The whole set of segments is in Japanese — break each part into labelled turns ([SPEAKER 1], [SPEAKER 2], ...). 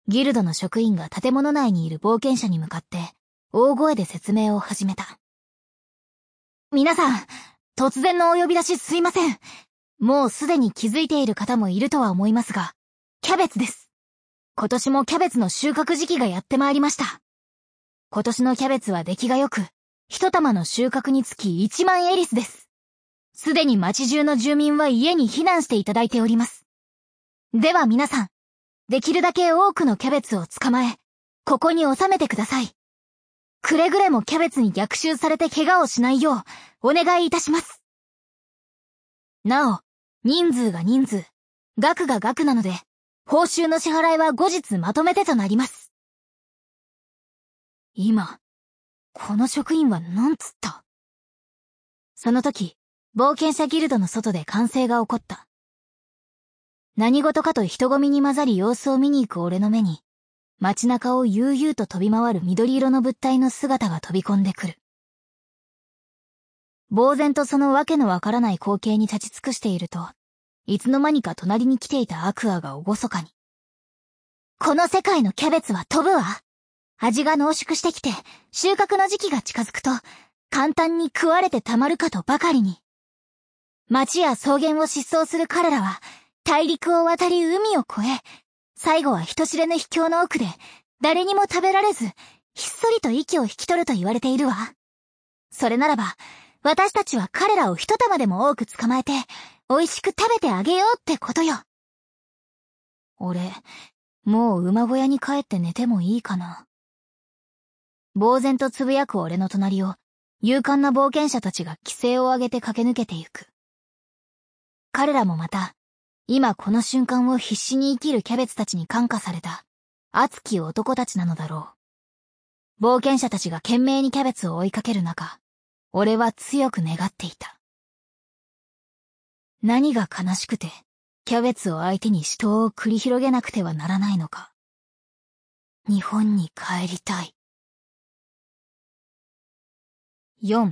[SPEAKER 1] ギルドの職員が建物内にいる冒険者に向かって大声で説明を始めた。皆さん、突然のお呼び出しすいません。もうすでに気づいている方もいるとは思いますが、キャベツです。今年もキャベツの収穫時期がやってまいりました。今年のキャベツは出来が良く、一玉の収穫につき1万エリスです。すでに町中の住民は家に避難していただいております。では皆さん、できるだけ多くのキャベツを捕まえ、ここに収めてください。くれぐれもキャベツに逆襲されて怪我をしないよう、お願いいたします。なお、人数が人数、額が額なので、報酬の支払いは後日まとめてとなります。今、この職員は何つった？その時、冒険者ギルドの外で歓声が起こった。何事かと人混みに混ざり様子を見に行く俺の目に、街中を悠々と飛び回る緑色の物体の姿が飛び込んでくる。呆然とそのわけのわからない光景に立ち尽くしていると、いつの間にか隣に来ていたアクアが厳かに。この世界のキャベツは飛ぶわ。味が濃縮してきて、収穫の時期が近づくと、簡単に食われてたまるかとばかりに。町や草原を疾走する彼らは、大陸を渡り海を越え、最後は人知れぬ秘境の奥で、誰にも食べられず、ひっそりと息を引き取ると言われているわ。それならば、私たちは彼らを一玉でも多く捕まえて、美味しく食べてあげようってことよ。俺、もう馬小屋に帰って寝てもいいかな。呆然とつぶやく俺の隣を、勇敢な冒険者たちが奇声を上げて駆け抜けてゆく。彼らもまた、今この瞬間を必死に生きるキャベツたちに感化された、熱き男たちなのだろう。冒険者たちが懸命にキャベツを追いかける中、俺は強く願っていた。何が悲しくて、キャベツを相手に死闘を繰り広げなくてはならないのか。日本に帰りたい。4.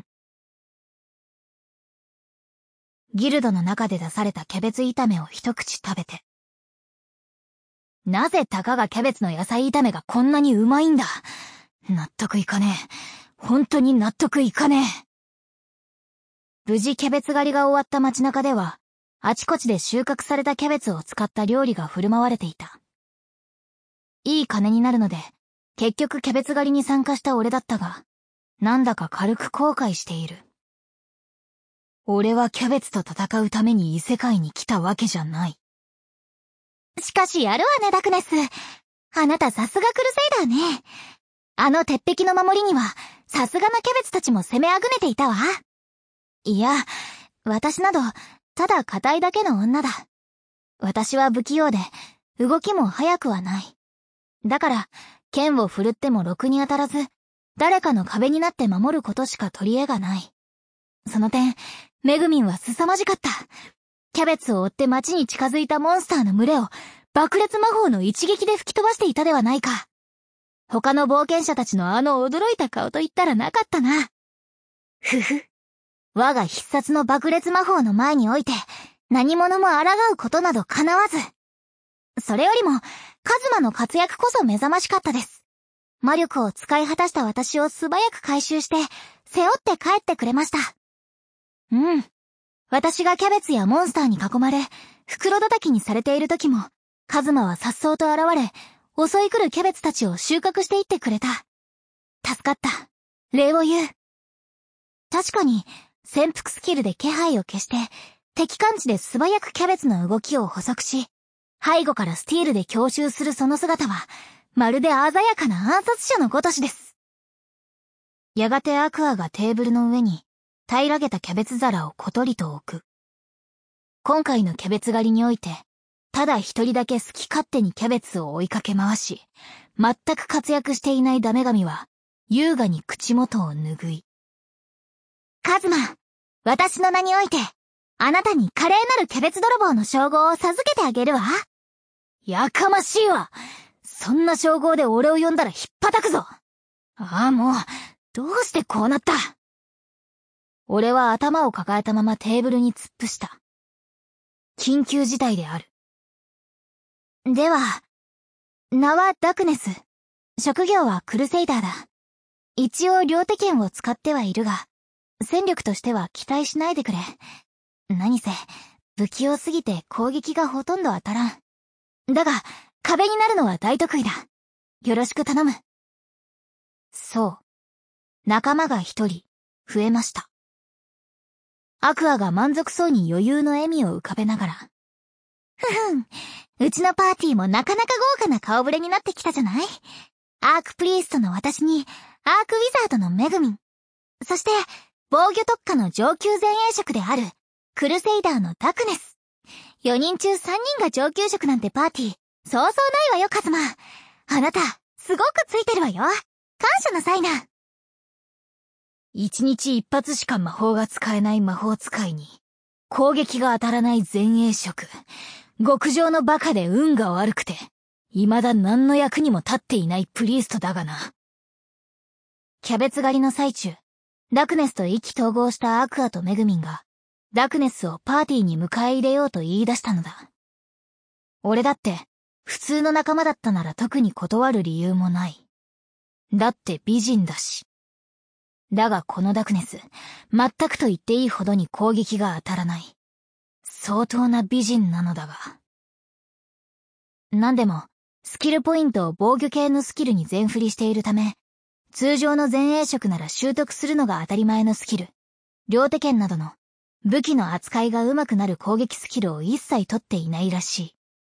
[SPEAKER 1] ギルドの中で出されたキャベツ炒めを一口食べて。なぜたかがキャベツの野菜炒めがこんなにうまいんだ。納得いかねえ。本当に納得いかねえ。無事キャベツ狩りが終わった街中では、あちこちで収穫されたキャベツを使った料理が振る舞われていた。いい金になるので、結局キャベツ狩りに参加した俺だったが、なんだか軽く後悔している。俺はキャベツと戦うために異世界に来たわけじゃない。しかしやるわね、ダクネス。あなたさすがクルセイダーね。あの鉄壁の守りには、さすがのキャベツたちも攻めあぐねていたわ。いや、私など、ただ硬いだけの女だ。私は不器用で、動きも速くはない。だから、剣を振るってもろくに当たらず、誰かの壁になって守ることしか取り柄がない。その点、メグミンは凄まじかった。キャベツを追って町に近づいたモンスターの群れを、爆裂魔法の一撃で吹き飛ばしていたではないか。他の冒険者たちのあの驚いた顔と言ったらなかったな。ふふ。我が必殺の爆裂魔法の前において、何者も抗うことなど叶わず。それよりも、カズマの活躍こそ目覚ましかったです。魔力を使い果たした私を素早く回収して、背負って帰ってくれました。うん。私がキャベツやモンスターに囲まれ、袋叩きにされている時も、カズマは颯爽と現れ、襲い来るキャベツたちを収穫していってくれた。助かった。礼を言う。確かに、潜伏スキルで気配を消して、敵艦地で素早くキャベツの動きを捕捉し、背後からスティールで強襲するその姿は、まるで鮮やかな暗殺者のごとしです。やがてアクアがテーブルの上に、平らげたキャベツ皿をことりと置く。今回のキャベツ狩りにおいて、ただ一人だけ好き勝手にキャベツを追いかけ回し、全く活躍していないダメ神は、優雅に口元を拭い。カズマ、私の名において、あなたに華麗なるキャベツ泥棒の称号を授けてあげるわ。やかましいわ。そんな称号で俺を呼んだらひっぱたくぞ。ああもう、どうしてこうなった？俺は頭を抱えたままテーブルに突っ伏した。緊急事態である。では、 名はダクネス。職業はクルセイダーだ。一応両手剣を使ってはいるが、戦力としては期待しないでくれ。何せ、不器用すぎて攻撃がほとんど当たらん。だが、壁になるのは大得意だ。よろしく頼む。そう。仲間が一人、増えました。アクアが満足そうに余裕の笑みを浮かべながら。うちのパーティーもなかなか豪華な顔ぶれになってきたじゃない？アークプリーストの私に、アークウィザードのメグミン。そして、防御特化の上級前衛職である、クルセイダーのダクネス。4人中3人が上級職なんてパーティー、そうそうないわよ、カズマ。あなた、すごくついてるわよ。感謝なさいな。1日1発しか魔法が使えない魔法使いに、攻撃が当たらない前衛職。極上のバカで運が悪くて、未だ何の役にも立っていないプリーストだがな。キャベツ狩りの最中、ダクネスと意気投合したアクアとメグミンが、ダクネスをパーティーに迎え入れようと言い出したのだ。俺だって、普通の仲間だったなら特に断る理由もない。だって美人だし。だがこのダクネス、全くと言っていいほどに攻撃が当たらない。相当な美人なのだが。なんでも、スキルポイントを防御系のスキルに全振りしているため、通常の前衛職なら習得するのが当たり前のスキル、両手剣などの武器の扱いが上手くなる攻撃スキルを一切取っていないらしい。